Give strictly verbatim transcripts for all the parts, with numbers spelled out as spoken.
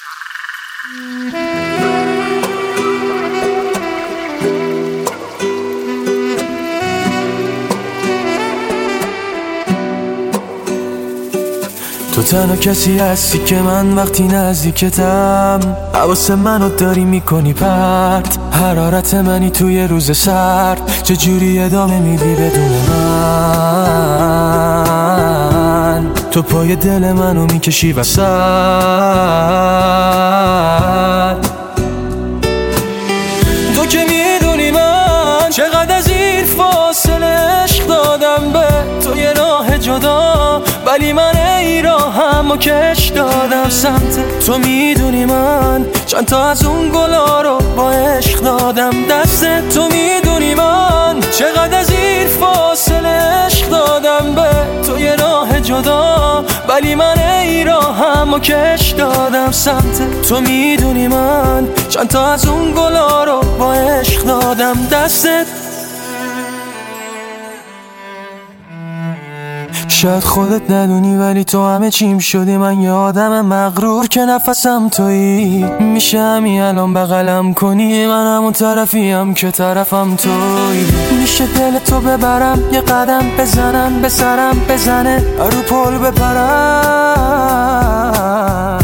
تو تنها کسی هستی که من وقتی نزدیکتم حواس منو داری میکنی پرت. حرارت منی توی روز سرد، چجوری ادامه میدی بدون من؟ تو پای دل منو میکشی وسط. تو که میدونی من چقدر از این فاصله عشق دادم به تو، یه راه جدا ولی من ای راهم و کش دادم سمت تو. میدونی من چند تا از اون گلا رو با عشق دادم دست تو. میدونی من چقدر از این فاصله عشق دادم به تو، یه راه جدا ولی من ای راهم و کش دادم سمت تو. میدونی من چند تا از اون گلا رو با عشق دادم دستت. شاید خودت ندونی ولی تو همه چیم شدی. من یه آدم مغرور که نفسم تویی. میشه همین الان بغلم کنی، من همون طرفیم که طرفم تویی. میشه دل تو ببرم، یه قدم بزنم به سرم بزنه، رو پل بپرم.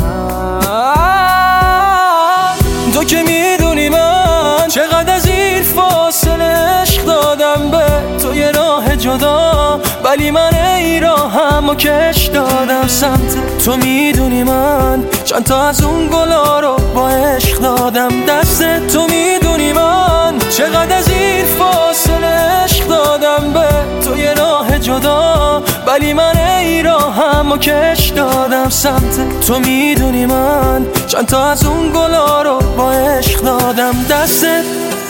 تو که میدونی من چقدر از این فاصله عشق دادم به تو، یه راه جدا ولی من ای راهم و کش دادم سمت تو. میدونی من چند تا از اون گلا رو با عشق دادم دست تو. میدونی من چقدر از این فاصله عشق دادم به تو، یه راه جدا ولی من ای راهم و کش دادم سمت تو. میدونی من چند تا از اون گلا رو با عشق دادم دست.